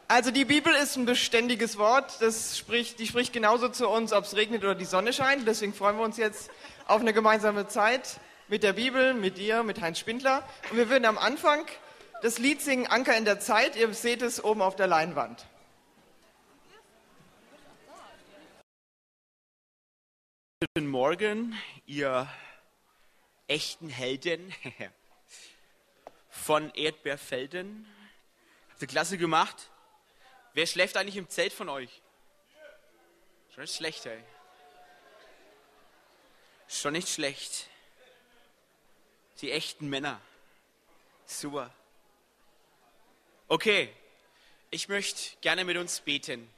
Also die Bibel ist ein beständiges Wort. Die spricht genauso zu uns, ob es regnet oder die Sonne scheint. Deswegen freuen wir uns jetzt auf eine gemeinsame Zeit mit der Bibel, mit dir, mit Heinz Spindler. Und wir würden am Anfang das Lied singen, Anker in der Zeit. Ihr seht es oben auf der Leinwand. Guten Morgen, ihr echten Helden von Erdbeerfelden. Habt ihr klasse gemacht? Wer schläft eigentlich im Zelt von euch? Schon nicht schlecht, ey. Schon nicht schlecht. Die echten Männer. Super. Okay, ich möchte gerne mit uns beten.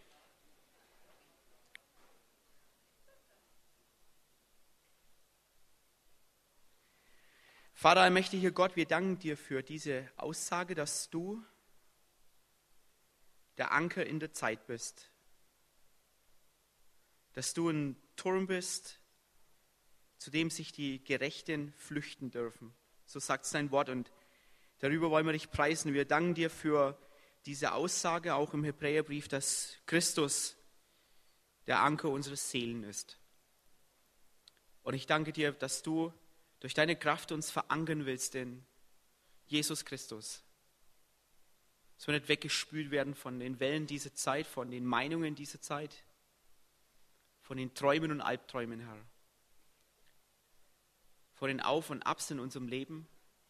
Vater, allmächtiger Gott, wir danken dir für diese Aussage, dass du der Anker in der Zeit bist. Dass du ein Turm bist, zu dem sich die Gerechten flüchten dürfen. So sagt es dein Wort und darüber wollen wir dich preisen. Wir danken dir für diese Aussage, auch im Hebräerbrief, dass Christus der Anker unserer Seelen ist. Und ich danke dir, dass du durch deine Kraft uns verankern willst in Jesus Christus. Dass wir nicht weggespült werden von den Wellen dieser Zeit, von den Meinungen dieser Zeit, von den Träumen und Albträumen, Herr. Von den Auf und Abs in unserem Leben.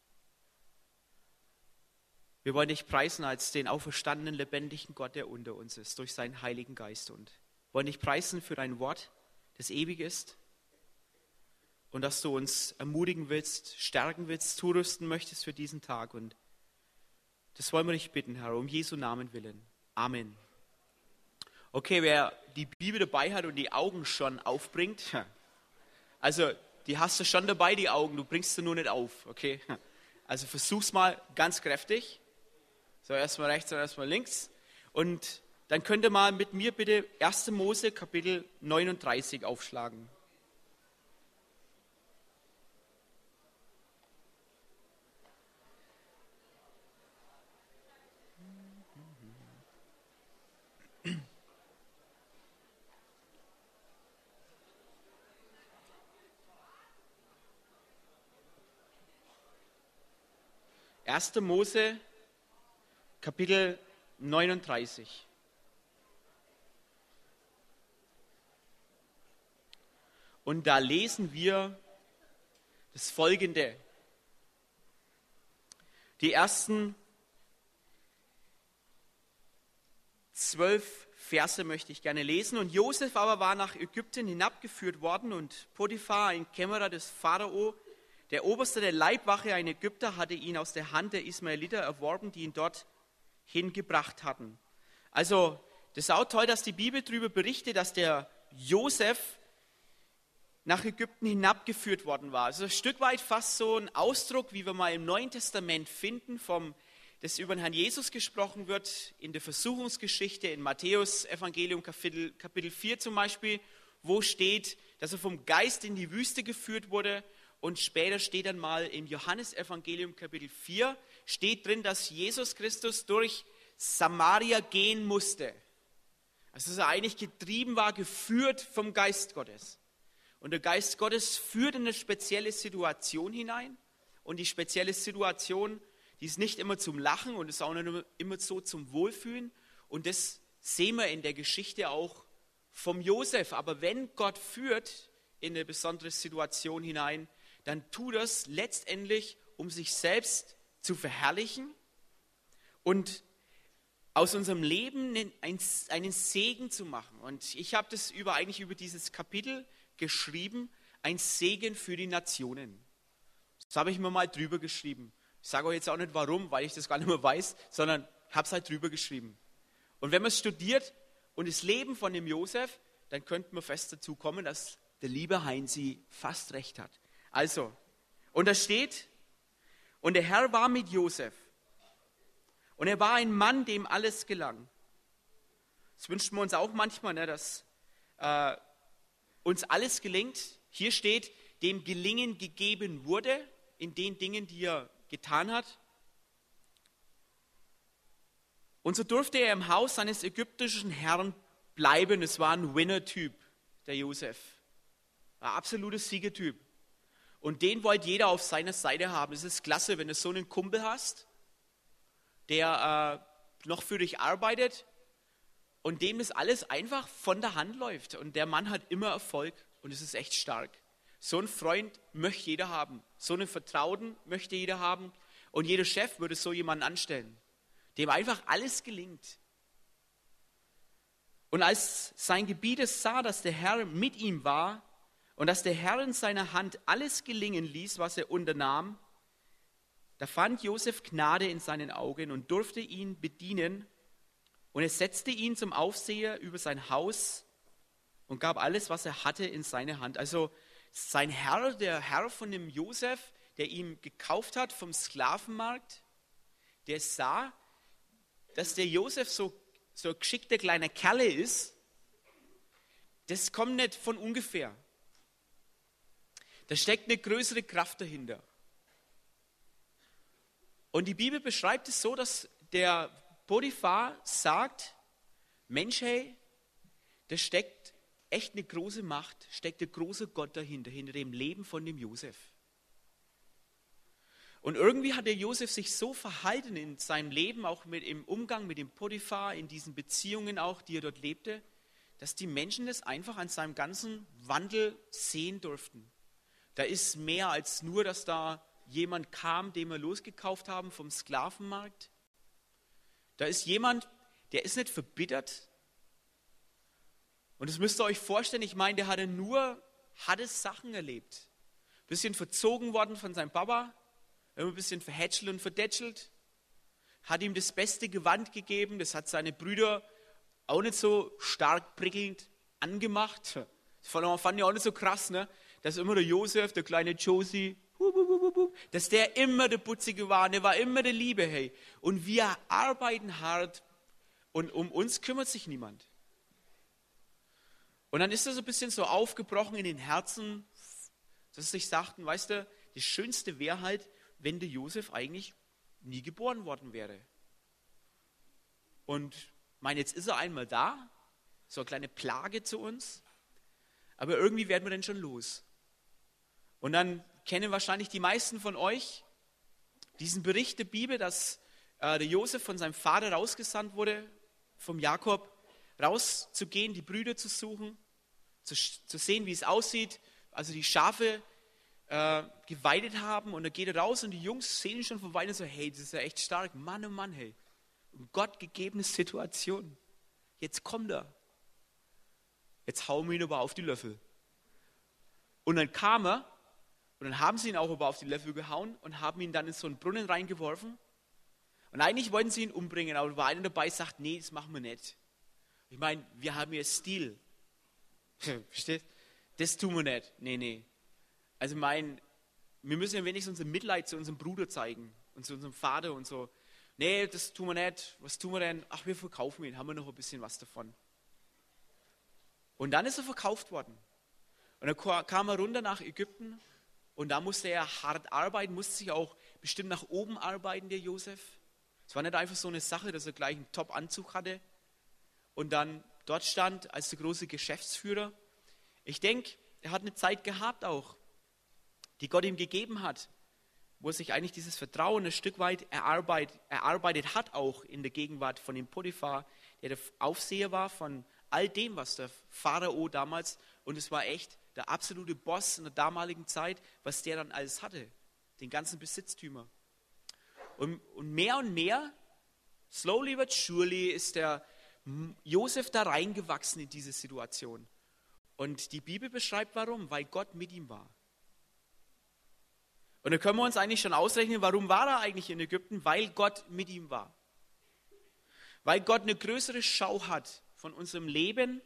Wir wollen dich preisen als den auferstandenen, lebendigen Gott, der unter uns ist, durch seinen Heiligen Geist. Und wollen dich preisen für dein Wort, das ewig ist. Und dass du uns ermutigen willst, stärken willst, zurüsten möchtest für diesen Tag. Und das wollen wir dich bitten, Herr, um Jesu Namen willen. Amen. Okay, wer die Bibel dabei hat und die Augen schon aufbringt, also die hast du schon dabei, die Augen, du bringst sie nur nicht auf, okay? Also versuch's mal ganz kräftig. So, erstmal rechts und erstmal links. Und dann könnt ihr mal mit mir bitte 1. Mose Kapitel 39 aufschlagen. Erste Mose, Kapitel 39. Und da lesen wir das Folgende. Die ersten 12 Verse möchte ich gerne lesen. Und Josef aber war nach Ägypten hinabgeführt worden und Potiphar, ein Kämmerer des Pharao, der Oberste der Leibwache, ein Ägypter, hatte ihn aus der Hand der Ismaeliter erworben, die ihn dort hingebracht hatten. Also, das ist auch toll, dass die Bibel darüber berichtet, dass der Josef nach Ägypten hinabgeführt worden war. Also ein Stück weit fast so ein Ausdruck, wie wir mal im Neuen Testament finden, das über den Herrn Jesus gesprochen wird, in der Versuchungsgeschichte, in Matthäus Evangelium Kapitel 4 zum Beispiel, wo steht, dass er vom Geist in die Wüste geführt wurde. Und später steht dann mal im Johannesevangelium Kapitel 4, steht drin, dass Jesus Christus durch Samaria gehen musste. Also dass er eigentlich getrieben war, geführt vom Geist Gottes. Und der Geist Gottes führt in eine spezielle Situation hinein. Und die spezielle Situation, die ist nicht immer zum Lachen und ist auch nicht immer so zum Wohlfühlen. Und das sehen wir in der Geschichte auch vom Josef. Aber wenn Gott führt in eine besondere Situation hinein, dann tut das letztendlich, um sich selbst zu verherrlichen und aus unserem Leben einen Segen zu machen. Und ich habe das eigentlich über dieses Kapitel geschrieben, ein Segen für die Nationen. Das habe ich mir mal drüber geschrieben. Ich sage euch jetzt auch nicht warum, weil ich das gar nicht mehr weiß, sondern habe es halt drüber geschrieben. Und wenn man es studiert und das Leben von dem Josef, dann könnte man fest dazu kommen, dass der liebe Heinzi fast recht hat. Also, und da steht, und der Herr war mit Josef. Und er war ein Mann, dem alles gelang. Das wünschen wir uns auch manchmal, ne, dass uns alles gelingt. Hier steht, dem Gelingen gegeben wurde in den Dingen, die er getan hat. Und so durfte er im Haus seines ägyptischen Herrn bleiben. Es war ein Winner-Typ, der Josef. Ein absoluter Siegertyp. Und den wollte jeder auf seiner Seite haben. Es ist klasse, wenn du so einen Kumpel hast, der noch für dich arbeitet und dem das alles einfach von der Hand läuft. Und der Mann hat immer Erfolg und es ist echt stark. So einen Freund möchte jeder haben. So einen Vertrauten möchte jeder haben. Und jeder Chef würde so jemanden anstellen, dem einfach alles gelingt. Und als sein Gebieter sah, dass der Herr mit ihm war und dass der Herr in seiner Hand alles gelingen ließ, was er unternahm, da fand Josef Gnade in seinen Augen und durfte ihn bedienen. Und er setzte ihn zum Aufseher über sein Haus und gab alles, was er hatte, in seine Hand. Also sein Herr, der Herr von dem Josef, der ihn gekauft hat vom Sklavenmarkt, der sah, dass der Josef so ein geschickter kleiner Kerle ist. Das kommt nicht von ungefähr. Da steckt eine größere Kraft dahinter. Und die Bibel beschreibt es so, dass der Potiphar sagt, Mensch, hey, da steckt echt eine große Macht, steckt ein großer Gott dahinter, hinter dem Leben von dem Josef. Und irgendwie hat der Josef sich so verhalten in seinem Leben, auch im Umgang mit dem Potiphar, in diesen Beziehungen auch, die er dort lebte, dass die Menschen das einfach an seinem ganzen Wandel sehen durften. Da ist mehr als nur, dass da jemand kam, den wir losgekauft haben vom Sklavenmarkt. Da ist jemand, der ist nicht verbittert. Und das müsst ihr euch vorstellen, ich meine, der hatte nur harte Sachen erlebt. Ein bisschen verzogen worden von seinem Papa, immer ein bisschen verhätschelt und verdätschelt. Hat ihm das beste Gewand gegeben, das hat seine Brüder auch nicht so stark prickelnd angemacht. Das fand ich auch nicht so krass, ne? Dass immer der Josef, der kleine Josie, dass der immer der Putzige war, der war immer der Liebe, hey. Und wir arbeiten hart und um uns kümmert sich niemand. Und dann ist das ein bisschen so aufgebrochen in den Herzen, dass sie sich sagten, weißt du, das Schönste wäre halt, wenn der Josef eigentlich nie geboren worden wäre. Und jetzt ist er einmal da, so eine kleine Plage zu uns, aber irgendwie werden wir dann schon los. Und dann kennen wahrscheinlich die meisten von euch diesen Bericht der Bibel, dass der Josef von seinem Vater rausgesandt wurde, vom Jakob, rauszugehen, die Brüder zu suchen, zu sehen, wie es aussieht, also die Schafe geweidet haben. Und da geht er raus und die Jungs sehen ihn schon von Weitem so, hey, das ist ja echt stark, Mann, oh Mann, hey, Gott gegebene Situation, jetzt kommt er, jetzt hauen wir ihn aber auf die Löffel. Und dann kam er, und dann haben sie ihn auch aber auf die Löffel gehauen und haben ihn dann in so einen Brunnen reingeworfen. Und eigentlich wollten sie ihn umbringen, aber war einer dabei, sagt, nee, das machen wir nicht. Ich meine, wir haben ja Stil. Versteht? Das tun wir nicht. Nee. Also wir müssen ja wenigstens unser Mitleid zu unserem Bruder zeigen und zu unserem Vater und so. Nee, das tun wir nicht. Was tun wir denn? Ach, wir verkaufen ihn, haben wir noch ein bisschen was davon. Und dann ist er verkauft worden. Und dann kam er runter nach Ägypten und da musste er hart arbeiten, musste sich auch bestimmt nach oben arbeiten, der Josef. Es war nicht einfach so eine Sache, dass er gleich einen Top-Anzug hatte und dann dort stand als der große Geschäftsführer. Ich denke, er hat eine Zeit gehabt auch, die Gott ihm gegeben hat, wo er sich eigentlich dieses Vertrauen ein Stück weit erarbeitet hat, auch in der Gegenwart von dem Potiphar, der Aufseher war von all dem, was der Pharao damals, und es war echt der absolute Boss in der damaligen Zeit, was der dann alles hatte, den ganzen Besitztümer. Und mehr, slowly but surely, ist der Josef da reingewachsen in diese Situation. Und die Bibel beschreibt warum, weil Gott mit ihm war. Und da können wir uns eigentlich schon ausrechnen, warum war er eigentlich in Ägypten? Weil Gott mit ihm war. Weil Gott eine größere Schau hat von unserem Leben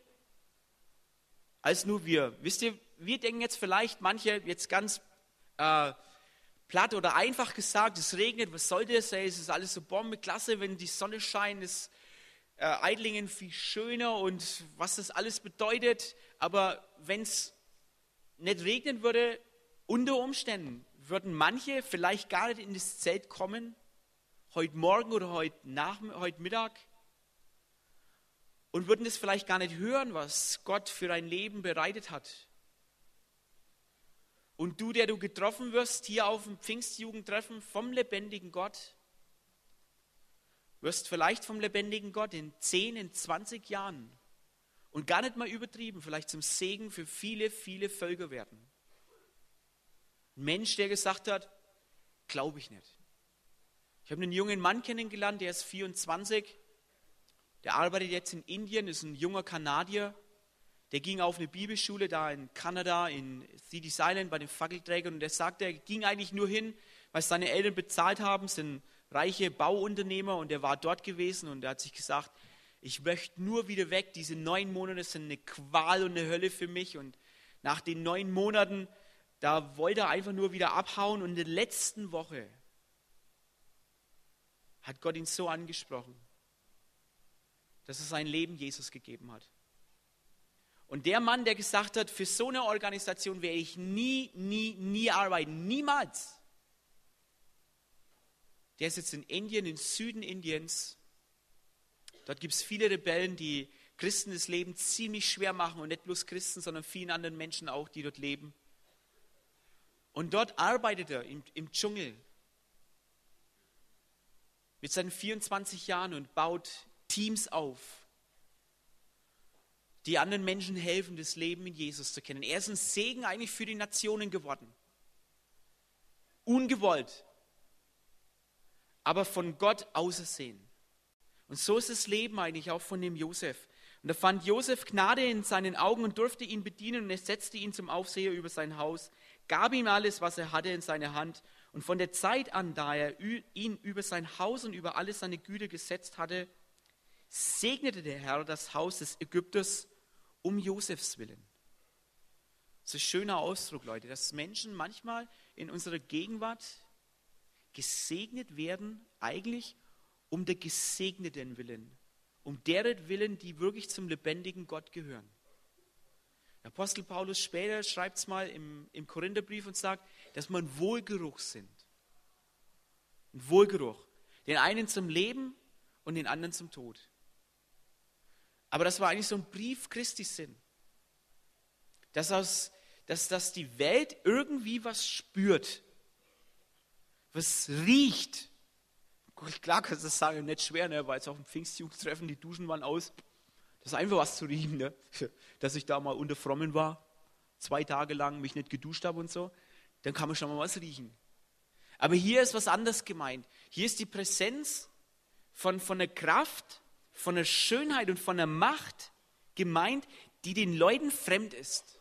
als nur wir. Wisst ihr, wir denken jetzt vielleicht, manche jetzt ganz platt oder einfach gesagt, es regnet, was soll das? Es ist alles so Bombenklasse, wenn die Sonne scheint, ist Eidlingen viel schöner und was das alles bedeutet. Aber wenn es nicht regnen würde, unter Umständen würden manche vielleicht gar nicht in das Zelt kommen, heute Morgen oder heute Mittag und würden es vielleicht gar nicht hören, was Gott für dein Leben bereitet hat. Und du, der du getroffen wirst, hier auf dem Pfingstjugendtreffen vom lebendigen Gott, wirst vielleicht vom lebendigen Gott in 10, in 20 Jahren und gar nicht mal übertrieben, vielleicht zum Segen für viele, viele Völker werden. Ein Mensch, der gesagt hat, glaube ich nicht. Ich habe einen jungen Mann kennengelernt, der ist 24, der arbeitet jetzt in Indien, ist ein junger Kanadier, der ging auf eine Bibelschule da in Kanada, in Cities Island bei den Fackelträgern und der sagte, er ging eigentlich nur hin, weil seine Eltern bezahlt haben, sind reiche Bauunternehmer und er war dort gewesen und er hat sich gesagt, ich möchte nur wieder weg, diese 9 Monate sind eine Qual und eine Hölle für mich und nach den 9 Monaten, da wollte er einfach nur wieder abhauen und in der letzten Woche hat Gott ihn so angesprochen, dass er sein Leben Jesus gegeben hat. Und der Mann, der gesagt hat, für so eine Organisation werde ich nie arbeiten, niemals. Der ist jetzt in Indien, im Süden Indiens. Dort gibt es viele Rebellen, die Christen das Leben ziemlich schwer machen und nicht bloß Christen, sondern vielen anderen Menschen auch, die dort leben. Und dort arbeitet er im Dschungel mit seinen 24 Jahren und baut Teams auf, die anderen Menschen helfen, das Leben in Jesus zu kennen. Er ist ein Segen eigentlich für die Nationen geworden. Ungewollt, aber von Gott ausersehen. Und so ist das Leben eigentlich auch von dem Josef. Und da fand Josef Gnade in seinen Augen und durfte ihn bedienen und er setzte ihn zum Aufseher über sein Haus, gab ihm alles, was er hatte in seine Hand. Und von der Zeit an, da er ihn über sein Haus und über alle seine Güter gesetzt hatte, segnete der Herr das Haus des Ägypters um Josefs willen. Das ist ein schöner Ausdruck, Leute, dass Menschen manchmal in unserer Gegenwart gesegnet werden, eigentlich um der Gesegneten willen, um deren Willen, die wirklich zum lebendigen Gott gehören. Der Apostel Paulus später schreibt es mal im Korintherbrief und sagt, dass wir ein Wohlgeruch sind. Ein Wohlgeruch. Den einen zum Leben und den anderen zum Tod. Aber das war eigentlich so ein Brief Christi sind. Dass die Welt irgendwie was spürt. Was riecht. Klar kannst du das sagen, nicht schwer, ne? Weil jetzt auf dem Pfingstjugendtreffen, die Duschen waren aus. Das ist einfach was zu riechen, ne? Dass ich da mal unter Frommen war, 2 Tage lang mich nicht geduscht habe und so. Dann kann man schon mal was riechen. Aber hier ist was anderes gemeint. Hier ist die Präsenz von der Kraft, von der Schönheit und von der Macht gemeint, die den Leuten fremd ist.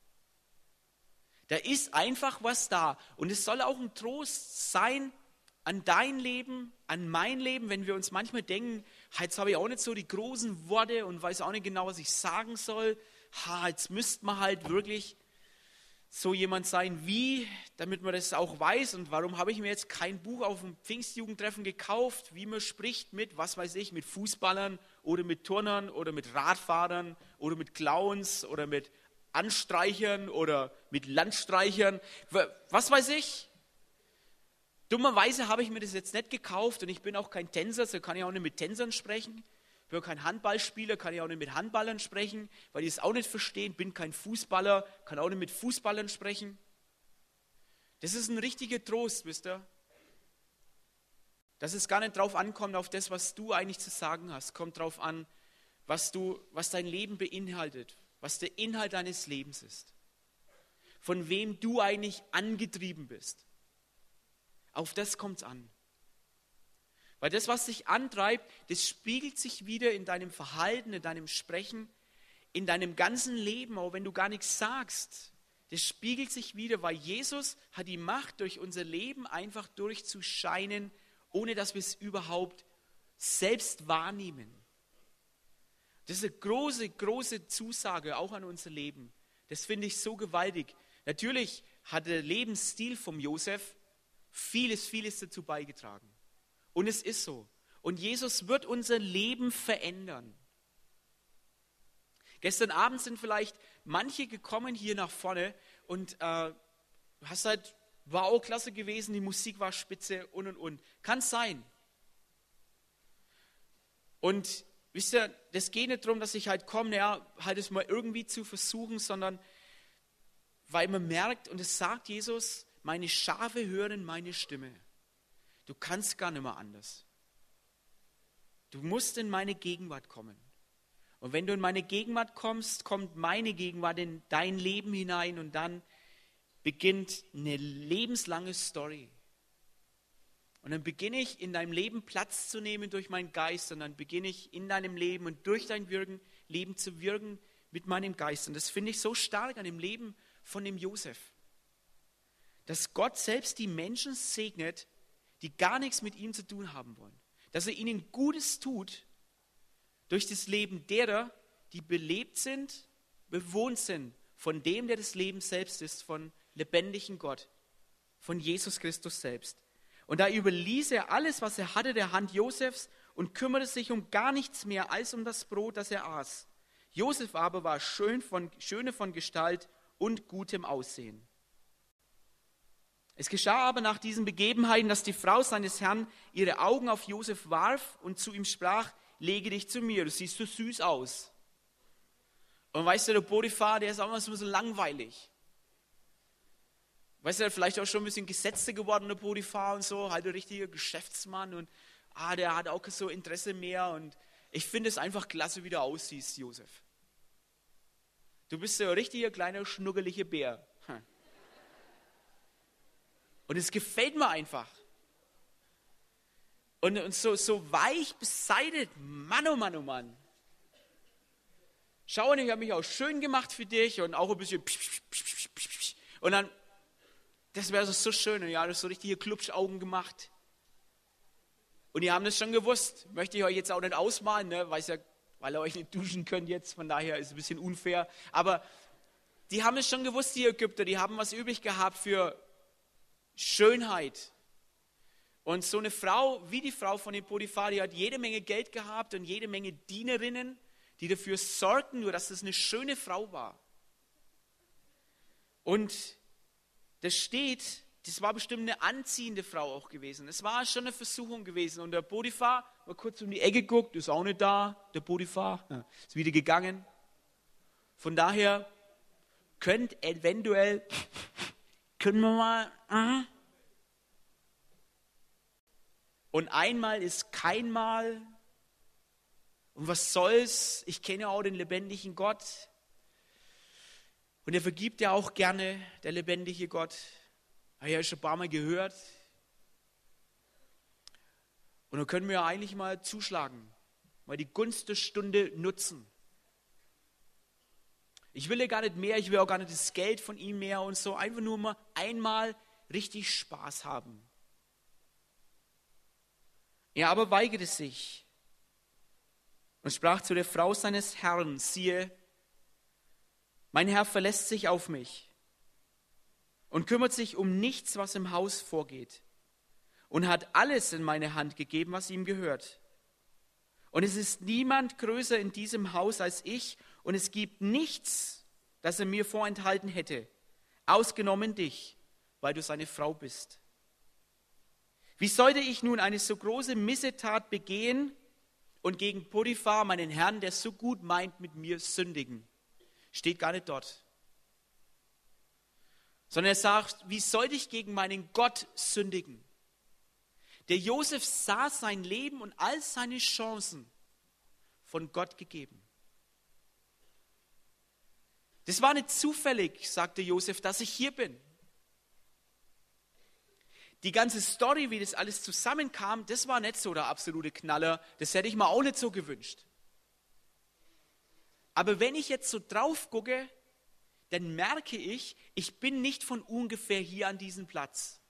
Da ist einfach was da. Und es soll auch ein Trost sein an dein Leben, an mein Leben, wenn wir uns manchmal denken, jetzt habe ich auch nicht so die großen Worte und weiß auch nicht genau, was ich sagen soll. Jetzt müsste man halt wirklich so jemand sein wie, damit man das auch weiß. Und warum habe ich mir jetzt kein Buch auf dem Pfingstjugendtreffen gekauft, wie man spricht mit, was weiß ich, mit Fußballern oder mit Turnern oder mit Radfahrern oder mit Clowns oder mit Anstreichern oder mit Landstreichern, was weiß ich. Dummerweise habe ich mir das jetzt nicht gekauft und ich bin auch kein Tänzer, so kann ich auch nicht mit Tänzern sprechen. Ich bin auch kein Handballspieler, kann ich auch nicht mit Handballern sprechen, weil die es auch nicht verstehen. Bin kein Fußballer, kann auch nicht mit Fußballern sprechen. Das ist ein richtiger Trost, wisst ihr? Dass es gar nicht drauf ankommt, auf das, was du eigentlich zu sagen hast. Kommt drauf an, was dein Leben beinhaltet, was der Inhalt deines Lebens ist. Von wem du eigentlich angetrieben bist. Auf das kommt es an. Weil das, was dich antreibt, das spiegelt sich wieder in deinem Verhalten, in deinem Sprechen, in deinem ganzen Leben, auch wenn du gar nichts sagst. Das spiegelt sich wieder, weil Jesus hat die Macht, durch unser Leben einfach durchzuscheinen, ohne dass wir es überhaupt selbst wahrnehmen. Das ist eine große, große Zusage auch an unser Leben. Das finde ich so gewaltig. Natürlich hat der Lebensstil vom Josef vieles dazu beigetragen. Und es ist so. Und Jesus wird unser Leben verändern. Gestern Abend sind vielleicht manche gekommen hier nach vorne und war auch klasse gewesen, die Musik war spitze und. Kann sein. Und wisst ihr, das geht nicht darum, dass ich halt komme, ja, halt es mal irgendwie zu versuchen, sondern weil man merkt, und es sagt Jesus, meine Schafe hören meine Stimme. Du kannst gar nicht mehr anders. Du musst in meine Gegenwart kommen. Und wenn du in meine Gegenwart kommst, kommt meine Gegenwart in dein Leben hinein und dann beginnt eine lebenslange Story. Und dann beginne ich in deinem Leben Platz zu nehmen durch meinen Geist und dann beginne ich in deinem Leben und durch dein Leben zu wirken mit meinem Geist. Und das finde ich so stark an dem Leben von dem Josef, dass Gott selbst die Menschen segnet, die gar nichts mit ihm zu tun haben wollen. Dass er ihnen Gutes tut durch das Leben derer, die belebt sind, bewohnt sind von dem, der das Leben selbst ist, von lebendigen Gott, von Jesus Christus selbst. Und da überließ er alles, was er hatte, der Hand Josefs und kümmerte sich um gar nichts mehr als um das Brot, das er aß. Josef aber war schöne von Gestalt und gutem Aussehen. Es geschah aber nach diesen Begebenheiten, dass die Frau seines Herrn ihre Augen auf Josef warf und zu ihm sprach, lege dich zu mir, du siehst so süß aus. Und weißt du, der Potiphar, der ist auch mal so ein bisschen langweilig. Weißt du, vielleicht auch schon ein bisschen Gesetzte geworden, der Potiphar und so, halt ein richtiger Geschäftsmann und der hat auch so Interesse mehr und ich finde es einfach klasse, wie du aussiehst, Josef. Du bist so ein richtiger kleiner, schnuckeliger Bär. Und es gefällt mir einfach. Und so weich beseitigt, Mann, oh Mann, oh Mann. Schau, und ich habe mich auch schön gemacht für dich und auch ein bisschen und dann, das wäre so schön, und ja, das so richtige Klubschaugen gemacht. Und ihr habt das schon gewusst, möchte ich euch jetzt auch nicht ausmalen, ne? Weil ihr euch nicht duschen könnt jetzt, von daher ist es ein bisschen unfair. Aber die haben es schon gewusst, die Ägypter, die haben was übrig gehabt für Schönheit. Und so eine Frau, wie die Frau von dem Potiphar, die hat jede Menge Geld gehabt und jede Menge Dienerinnen, die dafür sorgten, nur dass es eine schöne Frau war. Und das steht, das war bestimmt eine anziehende Frau auch gewesen. Es war schon eine Versuchung gewesen. Und der Potiphar, mal kurz um die Ecke geguckt, ist auch nicht da. Der Potiphar ist wieder gegangen. Von daher können wir mal. Und einmal ist kein Mal. Und was soll's? Ich kenne ja auch den lebendigen Gott. Und er vergibt ja auch gerne, der lebendige Gott. Habe ich ja schon ein paar Mal gehört. Und dann können wir ja eigentlich mal zuschlagen, mal die Gunst der Stunde nutzen. Ich will ja gar nicht mehr, ich will auch gar nicht das Geld von ihm mehr und so. Einfach nur mal einmal richtig Spaß haben. Er aber weigerte sich und sprach zu der Frau seines Herrn, siehe, mein Herr verlässt sich auf mich und kümmert sich um nichts, was im Haus vorgeht und hat alles in meine Hand gegeben, was ihm gehört. Und es ist niemand größer in diesem Haus als ich und es gibt nichts, das er mir vorenthalten hätte, ausgenommen dich, weil du seine Frau bist. Wie sollte ich nun eine so große Missetat begehen und gegen Potiphar, meinen Herrn, der so gut meint, mit mir sündigen? Steht gar nicht dort. Sondern er sagt, wie sollte ich gegen meinen Gott sündigen? Der Josef sah sein Leben und all seine Chancen von Gott gegeben. Das war nicht zufällig, sagte Josef, dass ich hier bin. Die ganze Story, wie das alles zusammenkam, das war nicht so der absolute Knaller. Das hätte ich mir auch nicht so gewünscht. Aber wenn ich jetzt so drauf gucke, dann merke ich, ich bin nicht von ungefähr hier an diesem Platz.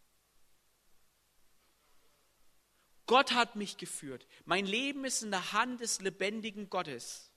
Gott hat mich geführt. Mein Leben ist in der Hand des lebendigen Gottes.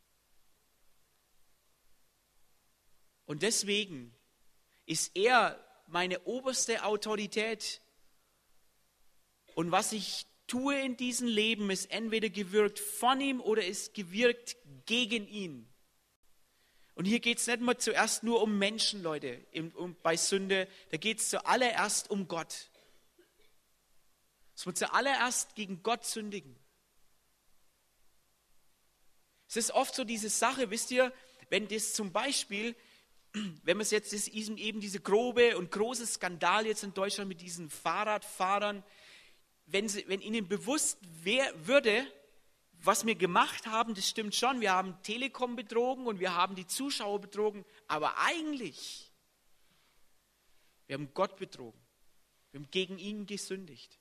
Und deswegen ist er meine oberste Autorität. Und was ich tue in diesem Leben, ist entweder gewirkt von ihm oder ist gewirkt gegen ihn. Und hier geht es nicht mal zuerst nur um Menschen, Leute, bei Sünde. Da geht es zuallererst um Gott. Es wird zuallererst gegen Gott sündigen. Es ist oft so diese Sache, wisst ihr, wenn das zum Beispiel, wenn man es jetzt, das ist eben diese grobe und große Skandal jetzt in Deutschland mit diesen Fahrradfahrern, wenn ihnen bewusst würde, was wir gemacht haben, das stimmt schon, wir haben Telekom betrogen und wir haben die Zuschauer betrogen, aber eigentlich, wir haben Gott betrogen, wir haben gegen ihn gesündigt.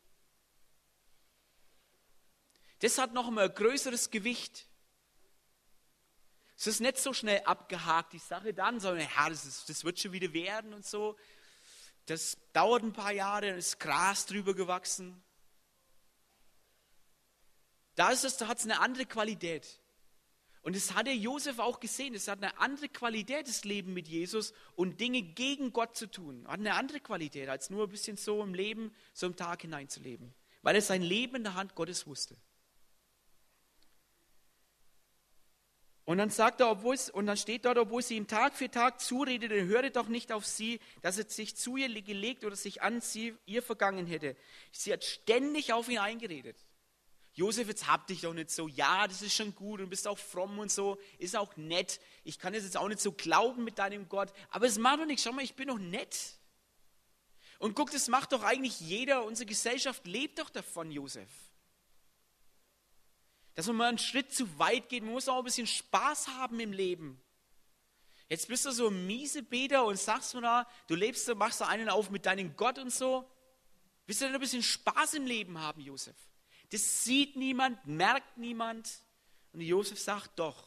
Das hat noch einmal ein größeres Gewicht. Es ist nicht so schnell abgehakt, die Sache dann, sondern ja, das wird schon wieder werden und so. Das dauert ein paar Jahre, dann ist Gras drüber gewachsen. Da hat es eine andere Qualität. Und das hat der Josef auch gesehen. Es hat eine andere Qualität, das Leben mit Jesus und Dinge gegen Gott zu tun. Hat eine andere Qualität, als nur ein bisschen so im Leben, so im Tag hineinzuleben. Weil er sein Leben in der Hand Gottes wusste. Und dann sagt er, dann steht dort, obwohl sie ihm Tag für Tag zuredete, höre doch nicht auf sie, dass er sich zu ihr gelegt oder sich an ihr vergangen hätte. Sie hat ständig auf ihn eingeredet. Josef, jetzt hab dich doch nicht so, ja, das ist schon gut und bist auch fromm und so, ist auch nett. Ich kann jetzt auch nicht so glauben mit deinem Gott, aber es macht doch nichts, schau mal, ich bin doch nett. Und guck, das macht doch eigentlich jeder, unsere Gesellschaft lebt doch davon, Josef. Dass man mal einen Schritt zu weit geht, man muss auch ein bisschen Spaß haben im Leben. Jetzt bist du so ein Miesebeter und sagst mir da, du lebst so, machst du einen auf mit deinem Gott und so. Willst du denn ein bisschen Spaß im Leben haben, Josef? Das sieht niemand, merkt niemand. Und Josef sagt, doch.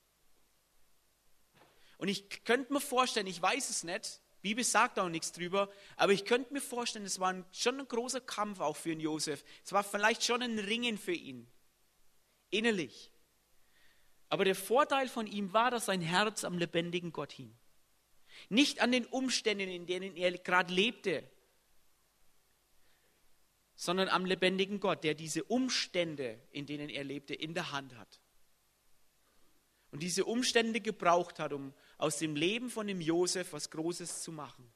Und ich könnte mir vorstellen, ich weiß es nicht, die Bibel sagt auch nichts drüber, aber ich könnte mir vorstellen, es war schon ein großer Kampf auch für den Josef. Es war vielleicht schon ein Ringen für ihn, innerlich. Aber der Vorteil von ihm war, dass sein Herz am lebendigen Gott hing. Nicht an den Umständen, in denen er gerade lebte, sondern am lebendigen Gott, der diese Umstände, in denen er lebte, in der Hand hat. Und diese Umstände gebraucht hat, um aus dem Leben von dem Josef was Großes zu machen.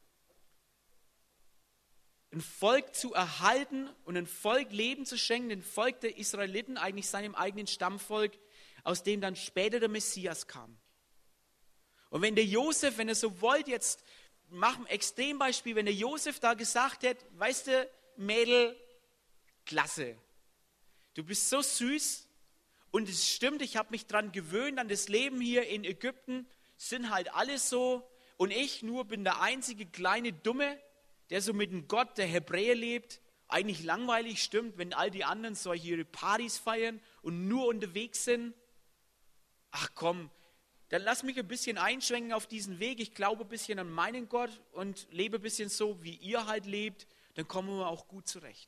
Ein Volk zu erhalten und ein Volk Leben zu schenken, ein Volk der Israeliten, eigentlich seinem eigenen Stammvolk, aus dem dann später der Messias kam. Und wenn der Josef, wenn er so wollt, jetzt machen ein Extrembeispiel, wenn der Josef da gesagt hätte, weißt du, Mädel, klasse, du bist so süß und es stimmt, ich habe mich dran gewöhnt, an das Leben hier in Ägypten, sind halt alle so und ich nur bin der einzige kleine Dumme, der so mit dem Gott der Hebräer lebt, eigentlich langweilig, stimmt, wenn all die anderen so ihre Partys feiern und nur unterwegs sind. Ach komm, dann lass mich ein bisschen einschwenken auf diesen Weg, ich glaube ein bisschen an meinen Gott und lebe ein bisschen so, wie ihr halt lebt, dann kommen wir auch gut zurecht.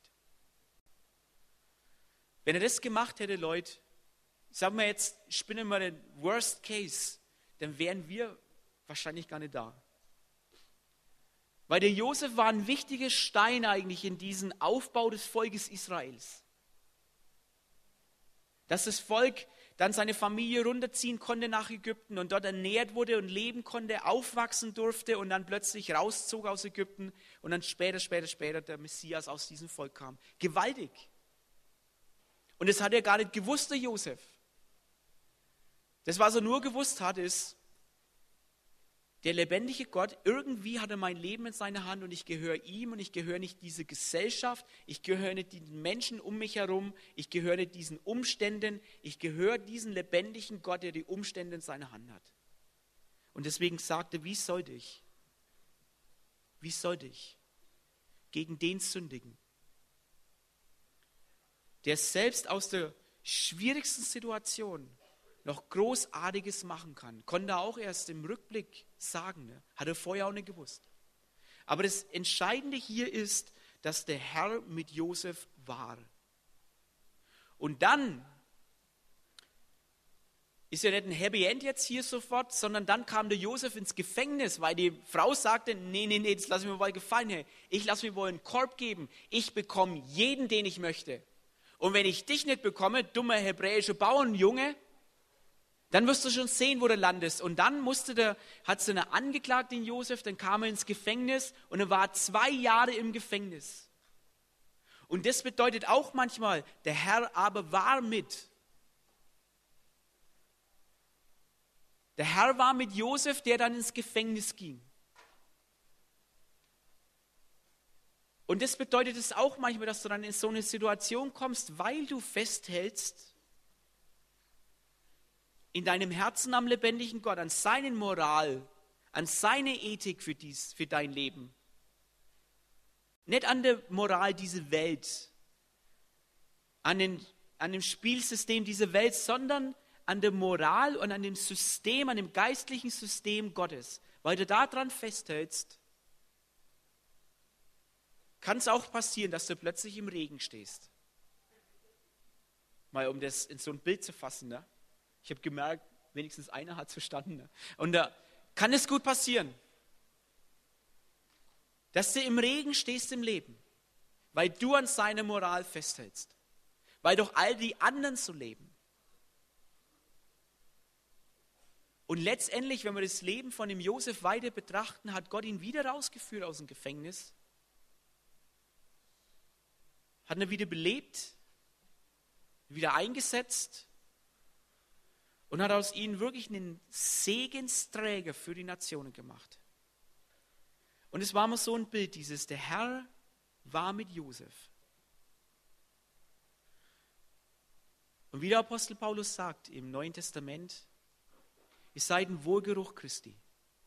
Wenn er das gemacht hätte, Leute, sagen wir jetzt, spinnen wir den Worst Case, dann wären wir wahrscheinlich gar nicht da. Weil der Josef war ein wichtiger Stein eigentlich in diesem Aufbau des Volkes Israels. Dass das Volk dann seine Familie runterziehen konnte nach Ägypten und dort ernährt wurde und leben konnte, aufwachsen durfte und dann plötzlich rauszog aus Ägypten und dann später der Messias aus diesem Volk kam. Gewaltig. Und das hat er gar nicht gewusst, der Josef. Das, was er nur gewusst hat, ist, der lebendige Gott, irgendwie hat er mein Leben in seiner Hand und ich gehöre ihm und ich gehöre nicht dieser Gesellschaft, ich gehöre nicht den Menschen um mich herum, ich gehöre nicht diesen Umständen, ich gehöre diesem lebendigen Gott, der die Umstände in seiner Hand hat. Und deswegen sagte, wie sollte ich gegen den sündigen, der selbst aus der schwierigsten Situation noch Großartiges machen kann. Konnte er auch erst im Rückblick sagen, ne? Hat er vorher auch nicht gewusst. Aber das Entscheidende hier ist, dass der Herr mit Josef war. Und dann ist ja nicht ein Happy End jetzt hier sofort, sondern dann kam der Josef ins Gefängnis, weil die Frau sagte, nee, das lass mir mal gefallen, hey. Ich lass mir wohl einen Korb geben. Ich bekomme jeden, den ich möchte. Und wenn ich dich nicht bekomme, dummer hebräischer Bauernjunge, dann wirst du schon sehen, wo du landest. Und dann hat sie eine angeklagt, den Josef, dann kam er ins Gefängnis und er war 2 Jahre im Gefängnis. Und das bedeutet auch manchmal, der Herr aber war mit. Der Herr war mit Josef, der dann ins Gefängnis ging. Und das bedeutet es auch manchmal, dass du dann in so eine Situation kommst, weil du festhältst in deinem Herzen am lebendigen Gott, an seinen Moral, an seine Ethik für dein Leben. Nicht an der Moral dieser Welt, an dem Spielsystem dieser Welt, sondern an der Moral und an dem System, an dem geistlichen System Gottes. Weil du daran festhältst, kann es auch passieren, dass du plötzlich im Regen stehst. Mal um das in so ein Bild zu fassen. Ne? Ich habe gemerkt, wenigstens einer hat es verstanden. Ne? Und da kann es gut passieren, dass du im Regen stehst im Leben, weil du an seiner Moral festhältst, weil doch all die anderen so leben. Und letztendlich, wenn wir das Leben von dem Josef weiter betrachten, hat Gott ihn wieder rausgeführt aus dem Gefängnis, hat ihn wieder belebt, wieder eingesetzt und hat aus ihm wirklich einen Segensträger für die Nationen gemacht. Und es war mal so ein Bild, der Herr war mit Josef. Und wie der Apostel Paulus sagt im Neuen Testament, ihr seid ein Wohlgeruch Christi.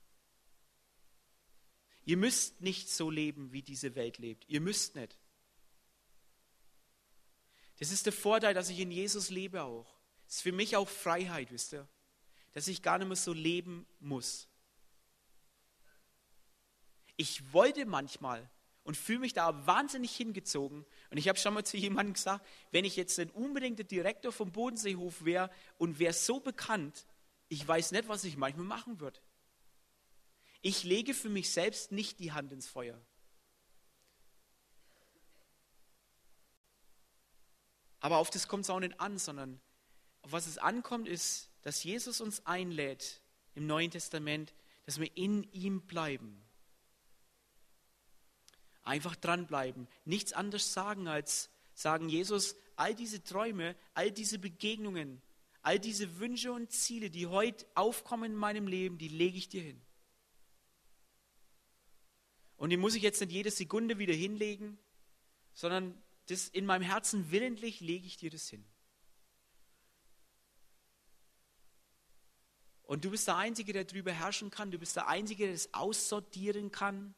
Ihr müsst nicht so leben, wie diese Welt lebt. Ihr müsst nicht. Das ist der Vorteil, dass ich in Jesus lebe auch. Das ist für mich auch Freiheit, wisst ihr, dass ich gar nicht mehr so leben muss. Ich wollte manchmal und fühle mich da wahnsinnig hingezogen. Und ich habe schon mal zu jemandem gesagt, wenn ich jetzt ein unbedingter Direktor vom Bodenseehof wäre und wäre so bekannt, ich weiß nicht, was ich manchmal machen würde. Ich lege für mich selbst nicht die Hand ins Feuer. Aber auf das kommt es auch nicht an, sondern auf was es ankommt, ist, dass Jesus uns einlädt im Neuen Testament, dass wir in ihm bleiben. Einfach dranbleiben. Nichts anderes sagen, als sagen, Jesus, all diese Träume, all diese Begegnungen, all diese Wünsche und Ziele, die heute aufkommen in meinem Leben, die lege ich dir hin. Und die muss ich jetzt nicht jede Sekunde wieder hinlegen, sondern das in meinem Herzen willentlich lege ich dir das hin. Und du bist der Einzige, der darüber herrschen kann. Du bist der Einzige, der das aussortieren kann.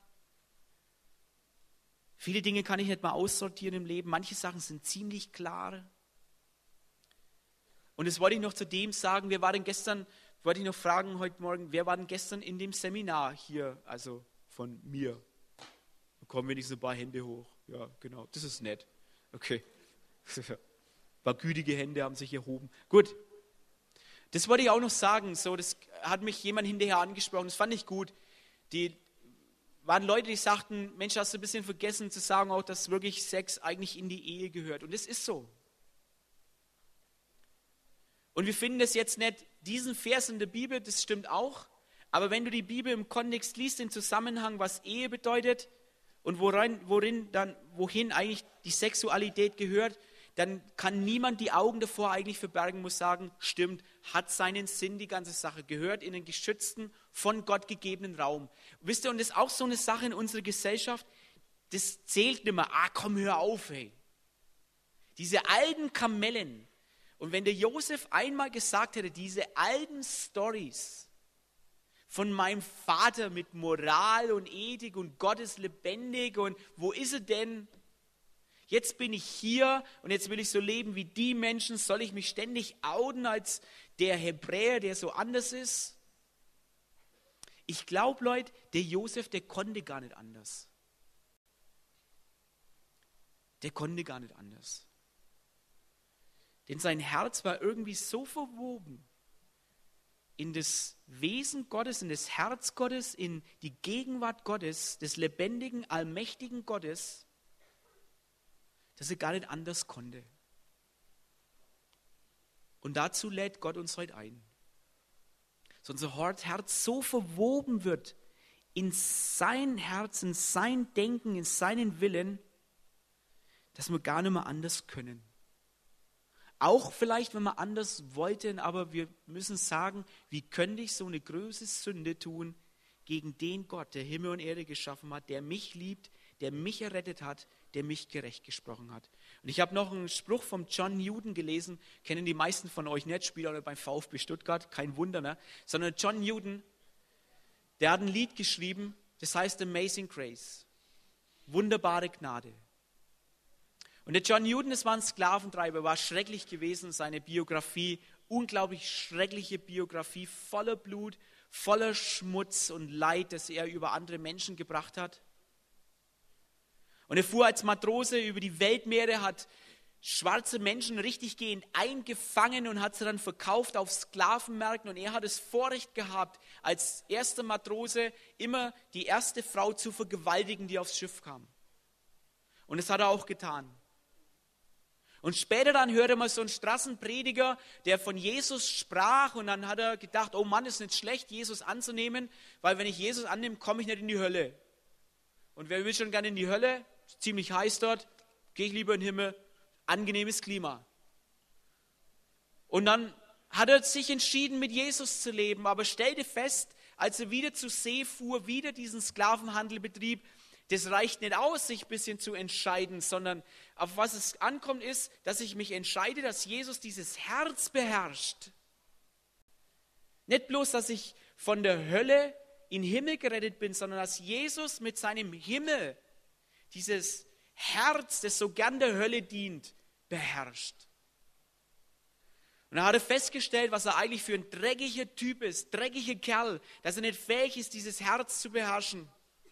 Viele Dinge kann ich nicht mal aussortieren im Leben. Manche Sachen sind ziemlich klar. Und das wollte ich noch zu dem sagen. Wollte ich noch fragen heute Morgen, wer war denn gestern in dem Seminar hier, also von mir? Da kommen wenigstens ein paar Hände hoch. Ja, genau, das ist nett. Okay. Ein paar gütige Hände haben sich erhoben. Gut. Das wollte ich auch noch sagen. So, das hat mich jemand hinterher angesprochen. Das fand ich gut. Die waren Leute, die sagten, Mensch, hast du ein bisschen vergessen zu sagen, auch, dass wirklich Sex eigentlich in die Ehe gehört. Und das ist so. Und wir finden das jetzt nicht, diesen Vers in der Bibel, das stimmt auch. Aber wenn du die Bibel im Kontext liest, im Zusammenhang, was Ehe bedeutet, und wohin eigentlich die Sexualität gehört, dann kann niemand die Augen davor eigentlich verbergen, muss sagen, stimmt, hat seinen Sinn, die ganze Sache, gehört in den geschützten, von Gott gegebenen Raum. Wisst ihr, und das ist auch so eine Sache in unserer Gesellschaft, das zählt nicht mehr, komm, hör auf, hey. Diese alten Kamellen, und wenn der Josef einmal gesagt hätte, diese alten Storys, von meinem Vater mit Moral und Ethik und Gott ist lebendig und wo ist er denn? Jetzt bin ich hier und jetzt will ich so leben wie die Menschen. Soll ich mich ständig outen als der Hebräer, der so anders ist? Ich glaube, Leute, der Josef, der konnte gar nicht anders. Der konnte gar nicht anders. Denn sein Herz war irgendwie so verwoben in das Wesen Gottes, in das Herz Gottes, in die Gegenwart Gottes, des lebendigen, allmächtigen Gottes, dass er gar nicht anders konnte. Und dazu lädt Gott uns heute ein. Dass unser Herz so verwoben wird in sein Herz, in sein Denken, in seinen Willen, dass wir gar nicht mehr anders können, Auch vielleicht, wenn wir anders wollten, aber wir müssen sagen, wie könnte ich so eine große Sünde tun gegen den Gott, der Himmel und Erde geschaffen hat, der mich liebt, der mich errettet hat, der mich gerecht gesprochen hat. Und ich habe noch einen Spruch von John Newton gelesen, kennen die meisten von euch nicht, spielt auch beim VfB Stuttgart, kein Wunder, ne? Sondern John Newton, der hat ein Lied geschrieben, das heißt Amazing Grace, wunderbare Gnade. Und der John Newton, das war ein Sklaventreiber, war schrecklich gewesen, seine Biografie, unglaublich schreckliche Biografie, voller Blut, voller Schmutz und Leid, das er über andere Menschen gebracht hat. Und er fuhr als Matrose über die Weltmeere, hat schwarze Menschen richtig gehend eingefangen und hat sie dann verkauft auf Sklavenmärkten. Und er hat das Vorrecht gehabt, als erster Matrose immer die erste Frau zu vergewaltigen, die aufs Schiff kam. Und das hat er auch getan. Und später dann hörte man so einen Straßenprediger, der von Jesus sprach, und dann hat er gedacht, oh Mann, ist nicht schlecht, Jesus anzunehmen, weil wenn ich Jesus annehme, komme ich nicht in die Hölle. Und wer will schon gerne in die Hölle? Ziemlich heiß dort, gehe ich lieber in den Himmel, angenehmes Klima. Und dann hat er sich entschieden, mit Jesus zu leben, aber stellte fest, als er wieder zu See fuhr, wieder diesen Sklavenhandel betrieb, das reicht nicht aus, sich ein bisschen zu entscheiden, sondern auf was es ankommt ist, dass ich mich entscheide, dass Jesus dieses Herz beherrscht. Nicht bloß, dass ich von der Hölle in den Himmel gerettet bin, sondern dass Jesus mit seinem Himmel dieses Herz, das so gern der Hölle dient, beherrscht. Und er hatte festgestellt, was er eigentlich für ein dreckiger Typ ist, dreckiger Kerl, dass er nicht fähig ist, dieses Herz zu beherrschen.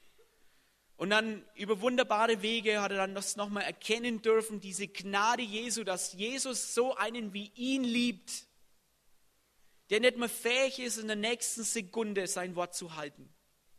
Und dann über wunderbare Wege hat er dann das nochmal erkennen dürfen, diese Gnade Jesu, dass Jesus so einen wie ihn liebt, der nicht mehr fähig ist, in der nächsten Sekunde sein Wort zu halten.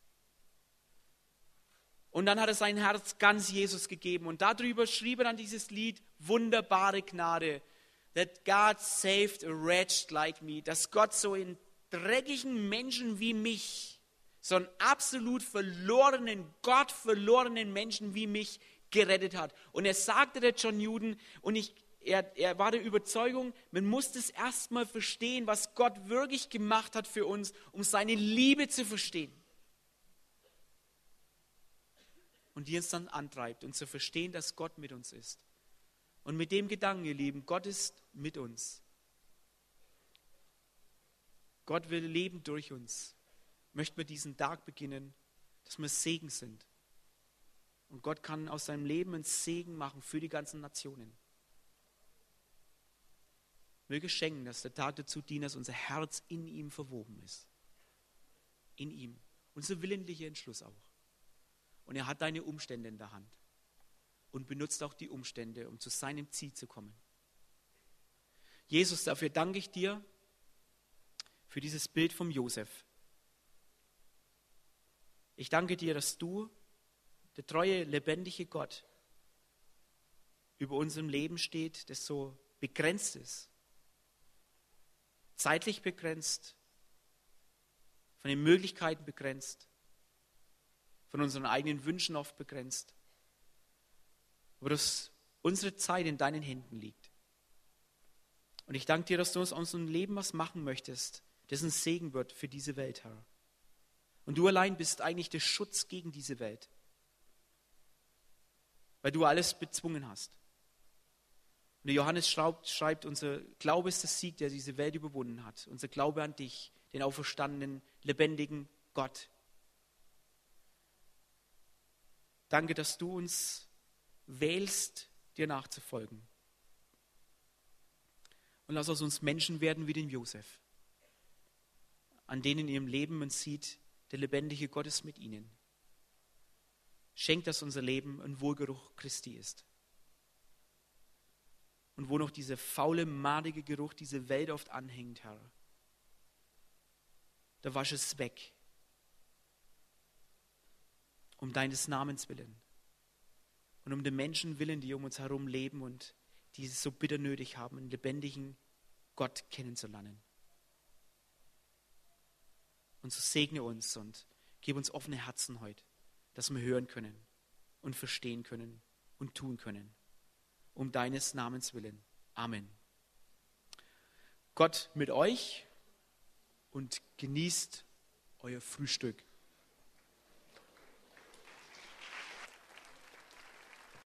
Und dann hat er sein Herz ganz Jesus gegeben. Und darüber schrieb er dann dieses Lied, wunderbare Gnade, that God saved a wretch like me, dass Gott so in dreckigen Menschen wie mich, so einen absolut verlorenen, gottverlorenen Menschen wie mich gerettet hat. Und er sagte, der John Newton, und er war der Überzeugung, man muss das erstmal verstehen, was Gott wirklich gemacht hat für uns, um seine Liebe zu verstehen. Und die uns dann antreibt und zu verstehen, dass Gott mit uns ist. Und mit dem Gedanken, ihr Lieben, Gott ist mit uns. Gott will leben durch uns. Möchten wir diesen Tag beginnen, dass wir Segen sind. Und Gott kann aus seinem Leben einen Segen machen für die ganzen Nationen. Möge schenken, dass der Tag dazu dient, dass unser Herz in ihm verwoben ist. In ihm. Unser willentlicher Entschluss auch. Und er hat deine Umstände in der Hand und benutzt auch die Umstände, um zu seinem Ziel zu kommen. Jesus, dafür danke ich dir für dieses Bild vom Josef. Ich danke dir, dass du, der treue, lebendige Gott, über unserem Leben steht, das so begrenzt ist, zeitlich begrenzt, von den Möglichkeiten begrenzt, von unseren eigenen Wünschen oft begrenzt. Aber dass unsere Zeit in deinen Händen liegt. Und ich danke dir, dass du aus unserem Leben was machen möchtest, das ein Segen wird für diese Welt, Herr. Und du allein bist eigentlich der Schutz gegen diese Welt. Weil du alles bezwungen hast. Und der Johannes schreibt, unser Glaube ist der Sieg, der diese Welt überwunden hat. Unser Glaube an dich, den auferstandenen, lebendigen Gott. Danke, dass du uns wählst, dir nachzufolgen. Und lass aus uns Menschen werden wie den Josef, an denen in ihrem Leben man sieht, der lebendige Gott ist mit ihnen. Schenk, dass unser Leben ein Wohlgeruch Christi ist. Und wo noch dieser faule, madige Geruch diese Welt oft anhängt, Herr, da wasch es weg. Um deines Namens willen und um den Menschen willen, die um uns herum leben und die es so bitter nötig haben, einen lebendigen Gott kennenzulernen. Und so segne uns und gib uns offene Herzen heute, dass wir hören können und verstehen können und tun können. Um deines Namens willen. Amen. Gott mit euch und genießt euer Frühstück.